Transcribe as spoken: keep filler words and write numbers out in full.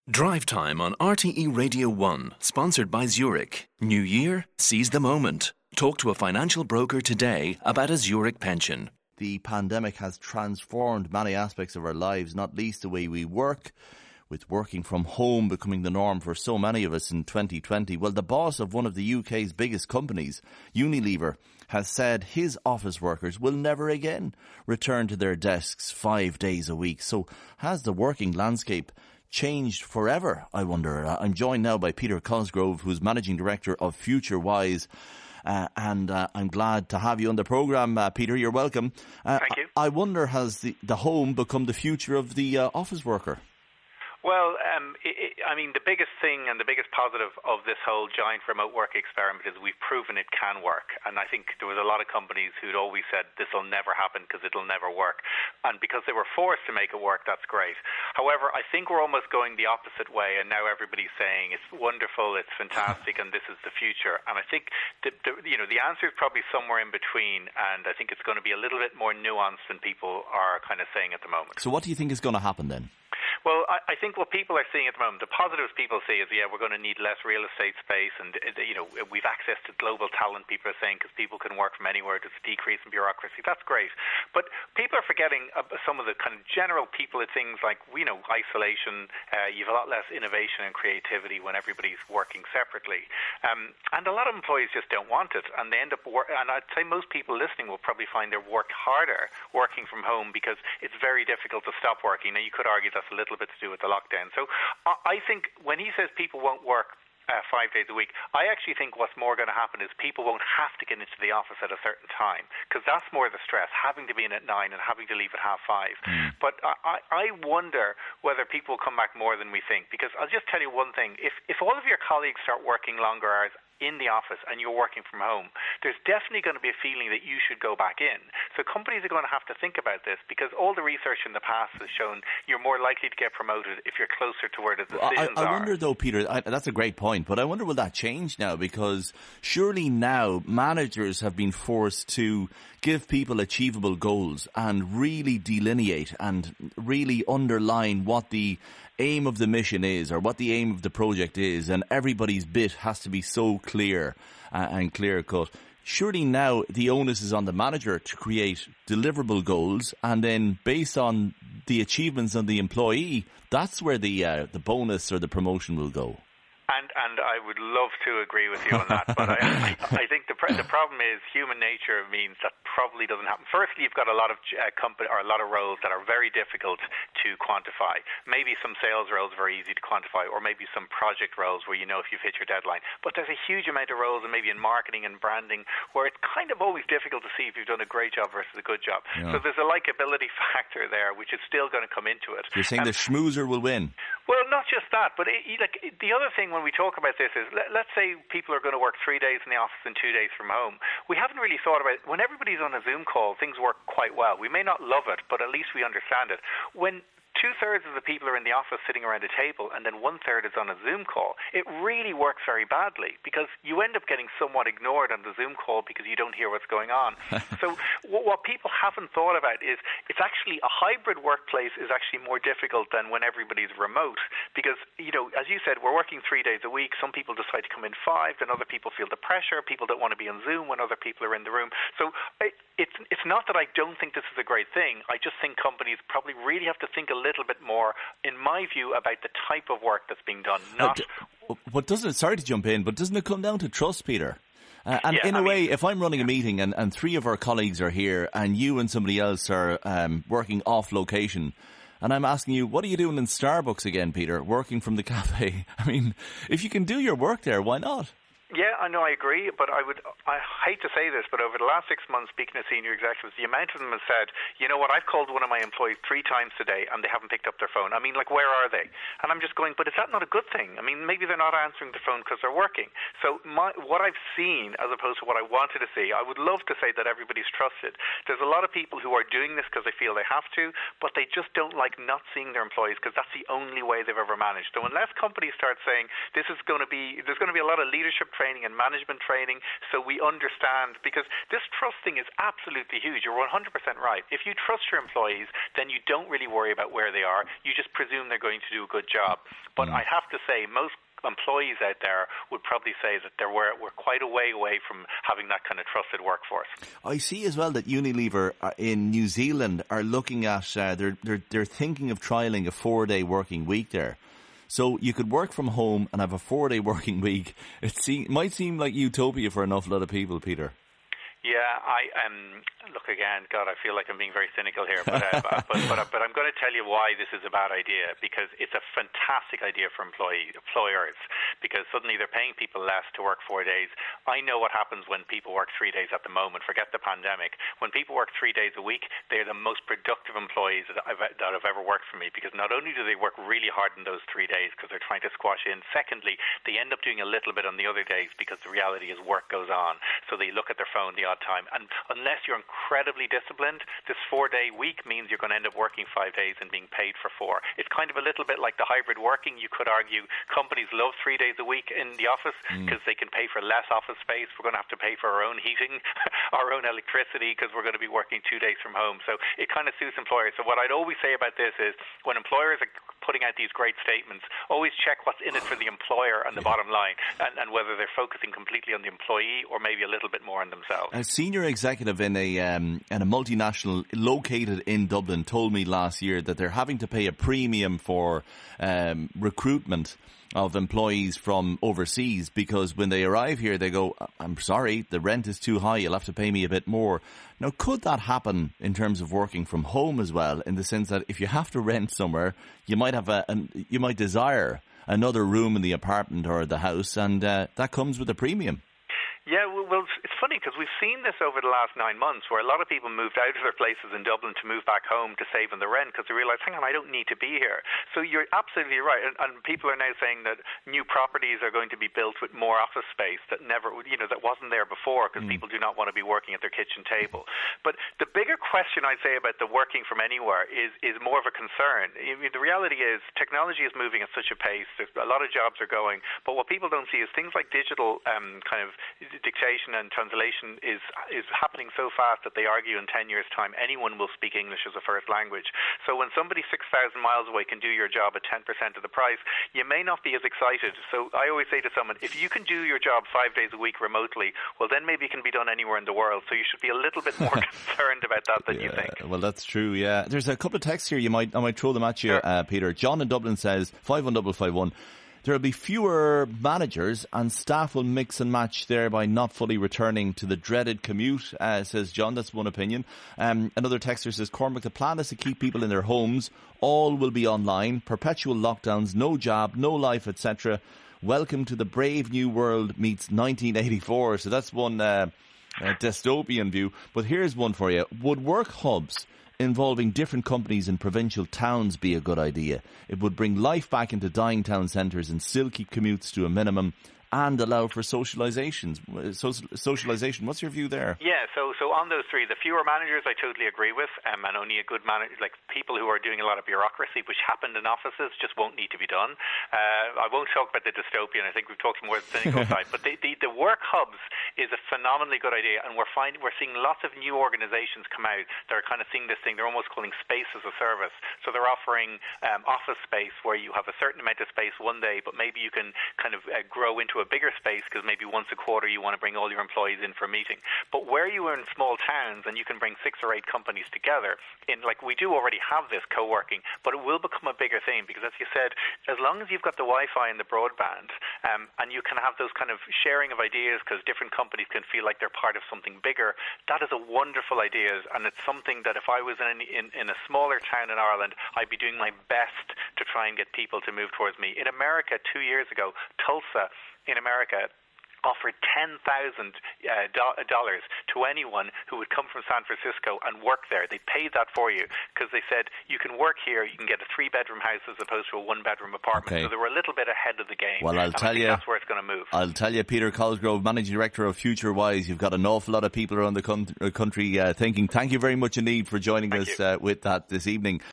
Drive Time on R T E Radio one, sponsored by Zurich. New year, seize the moment. Talk to a financial broker today about a Zurich pension. The pandemic has transformed many aspects of our lives, not least the way we work, with working from home becoming the norm for so many of us in twenty twenty. Well, the boss of one of the U K's biggest companies, Unilever, has said his office workers will never again return to their desks five days a week. So has the working landscape changed forever, I wonder? I'm joined now by Peter Cosgrove, who's Managing Director of FutureWise. Uh, and uh, I'm glad to have you on the programme, uh, Peter. You're welcome. Uh, Thank you. I, I wonder, has the, the home become the future of the uh, office worker? Well, um, it, it, I mean, the biggest thing and the biggest positive of this whole giant remote work experiment is we've proven it can work. And I think there was a lot of companies who'd always said this will never happen because it'll never work. And because they were forced to make it work, that's great. However, I think we're almost going the opposite way. And now everybody's saying it's wonderful, it's fantastic, and this is the future. And I think the, the, you know, the answer is probably somewhere in between. And I think it's going to be a little bit more nuanced than people are kind of saying at the moment. So what do you think is going to happen then? Well, I, I think what people are seeing at the moment, the positives people see is, yeah, we're going to need less real estate space, and you know, we've access to global talent. People are saying because people can work from anywhere. There's a decrease in bureaucracy. That's great, but people are forgetting uh, some of the kind of general people at things like, you know, isolation. Uh, you have a lot less innovation and creativity when everybody's working separately, um, and a lot of employees just don't want it, and they end up. Wor- and I'd say most people listening will probably find they work harder working from home because it's very difficult to stop working. Now, you could argue that's a little bit to do with the lockdown. So I think when he says people won't work Uh, five days a week, I actually think what's more going to happen is people won't have to get into the office at a certain time, because that's more the stress, having to be in at nine and having to leave at half five. Mm. But I, I wonder whether people will come back more than we think, because I'll just tell you one thing. If, if all of your colleagues start working longer hours in the office and you're working from home, there's definitely going to be a feeling that you should go back in. So companies are going to have to think about this, because all the research in the past has shown you're more likely to get promoted if you're closer to where the decisions I, I are. wonder though, Peter, I, that's a great point, but I wonder will that change now? Because surely now managers have been forced to give people achievable goals and really delineate and really underline what the aim of the mission is or what the aim of the project is, and everybody's bit has to be so clear uh, and clear cut. Surely now the onus is on the manager to create deliverable goals, and then based on the achievements of the employee, that's where the uh, the bonus or the promotion will go. And and I would love to agree with you on that, but I, I, I think the the problem is human nature means that probably doesn't happen. Firstly, you've got a lot of uh, company or a lot of roles that are very difficult to quantify. Maybe some sales roles are very easy to quantify, or maybe some project roles where you know if you've hit your deadline. But there's a huge amount of roles, and maybe in marketing and branding, where it's kind of always difficult to see if you've done a great job versus a good job. Yeah. So there's a likability factor there, which is still going to come into it. You're saying um, the schmoozer will win? Well, not just that, but it, like the other thing when we talk about this is, let, let's say people are going to work three days in the office and two days from home. We haven't really thought about it. When everybody's on a Zoom call, things work quite well. We may not love it, but at least we understand it. When two-thirds of the people are in the office sitting around a table and then one-third is on a Zoom call, it really works very badly, because you end up getting somewhat ignored on the Zoom call because you don't hear what's going on. So w- what people haven't thought about is it's actually a hybrid workplace is actually more difficult than when everybody's remote, because, you know, as you said, we're working three days a week. Some people decide to come in five, then other people feel the pressure. People don't want to be on Zoom when other people are in the room. So it, it's, it's not that I don't think this is a great thing. I just think companies probably really have to think a little little bit more, in my view, about the type of work that's being done. Not, uh, but doesn't it, sorry to jump in, but doesn't it come down to trust, Peter? Uh, and yeah, in a I way, mean, if I'm running yeah. a meeting and, and three of our colleagues are here and you and somebody else are um, working off location, and I'm asking you, what are you doing in Starbucks again, Peter, working from the cafe? I mean, if you can do your work there, why not? Yeah, I know, I agree, but I would, I hate to say this, but over the last six months speaking to senior executives, the amount of them have said, you know what, I've called one of my employees three times today and they haven't picked up their phone. I mean, like, where are they? And I'm just going, but is that not a good thing? I mean, maybe they're not answering the phone because they're working. So my, what I've seen, as opposed to what I wanted to see, I would love to say that everybody's trusted. There's a lot of people who are doing this because they feel they have to, but they just don't like not seeing their employees because that's the only way they've ever managed. So unless companies start saying, this is going to be, there's going to be a lot of leadership training and management training, so we understand, because this trust thing is absolutely huge. You're one hundred percent right. If you trust your employees, then you don't really worry about where they are. You just presume they're going to do a good job. But mm. I have to say, most employees out there would probably say that there were we're quite a way away from having that kind of trusted workforce. I see as well that Unilever in New Zealand are looking at uh, they're they're they're thinking of trialling a four day working week there. So you could work from home and have a four day working week. It seem, might seem like utopia for an awful lot of people, Peter. Yeah, I um look again. God, I feel like I'm being very cynical here, but uh, but, but but but I'm going to tell you why this is a bad idea, because it's a fantastic idea for employee employers, because suddenly they're paying people less to work four days. I know what happens when people work three days at the moment. Forget the pandemic. When people work three days a week, they're the most productive employees that I've that have ever worked for me, because not only do they work really hard in those three days because they're trying to squash in. Secondly, they end up doing a little bit on the other days because the reality is work goes on. So they look at their phone the odd time, and unless you're incredibly disciplined, this four-day week means you're going to end up working five days and being paid for four. It's kind of a little bit like the hybrid working. You could argue companies love three days a week in the office because mm. they can pay for less office space. We're going to have to pay for our own heating, our own electricity, because we're going to be working two days from home. So it kind of suits employers. So what I'd always say about this is, when employers are putting out these great statements, always check what's in it for the employer and the yeah. bottom line, and, and whether they're focusing completely on the employee or maybe a little bit more on themselves. A senior executive in a um, in a multinational located in Dublin told me last year that they're having to pay a premium for um, recruitment of employees from overseas, because when they arrive here they go, I'm sorry, the rent is too high, you'll have to pay me a bit more. Now, could that happen in terms of working from home as well, in the sense that if you have to rent somewhere, you might have a, an, you might desire another room in the apartment or the house, and uh, that comes with a premium? Yeah, well, it's funny because we've seen this over the last nine months where a lot of people moved out of their places in Dublin to move back home to save on the rent because they realised, hang on, I don't need to be here. So you're absolutely right. And, and people are now saying that new properties are going to be built with more office space that never, you know, that wasn't there before, because mm. people do not want to be working at their kitchen table. But the bigger question I'd say about the working from anywhere is, is more of a concern. I mean, the reality is technology is moving at such a pace. There's a lot of jobs are going. But what people don't see is things like digital um, kind of dictation and translation is is happening so fast that they argue in ten years' time anyone will speak English as a first language. So when somebody six thousand miles away can do your job at ten percent of the price, you may not be as excited. So I always say to someone, if you can do your job five days a week remotely, well, then maybe it can be done anywhere in the world. So you should be a little bit more concerned about that than yeah, you think. Well, that's true, yeah. There's a couple of texts here. You might I might throw them at you, sure. uh, Peter. John in Dublin says, five one five five one. There will be fewer managers and staff will mix and match, thereby not fully returning to the dreaded commute, uh, says John. That's one opinion. Um, another texter says, Cormac, the plan is to keep people in their homes. All will be online, perpetual lockdowns, no job, no life, et cetera. Welcome to the brave new world meets nineteen eighty-four. So that's one uh, uh, dystopian view. But here's one for you. Would work hubs involving different companies in provincial towns be a good idea? It would bring life back into dying town centres and still keep commutes to a minimum and allow for socializations. Socialization. What's your view there? Yeah, so so on those three, the fewer managers I totally agree with, um, and only a good manager, like people who are doing a lot of bureaucracy, which happened in offices, just won't need to be done. Uh, I won't talk about the dystopian. I think we've talked more the cynical side, but the, the the work hubs is a phenomenally good idea, and we're finding we're seeing lots of new organizations come out that are kind of seeing this thing. They're almost calling space as a service. So they're offering um, office space where you have a certain amount of space one day, but maybe you can kind of uh, grow into a bigger space because maybe once a quarter you want to bring all your employees in for a meeting. But where you are in small towns and you can bring six or eight companies together, in like we do already have this co-working, but it will become a bigger thing because, as you said, as long as you've got the Wi-Fi and the broadband, um, and you can have those kind of sharing of ideas because different companies can feel like they're part of something bigger, that is a wonderful idea, and it's something that if I was in, in, in a smaller town in Ireland, I'd be doing my best to try and get people to move towards me. In America, two years ago, Tulsa in America offered ten thousand dollars to anyone who would come from San Francisco and work there. They paid that for you because they said, you can work here, you can get a three-bedroom house as opposed to a one-bedroom apartment. Okay. So they were a little bit ahead of the game. Well, I'll and tell I think you, that's where it's going to move. I'll tell you, Peter Cosgrove, Managing Director of FutureWise, you've got an awful lot of people around the country uh, thinking. Thank you very much indeed for joining Thank us uh, with that this evening.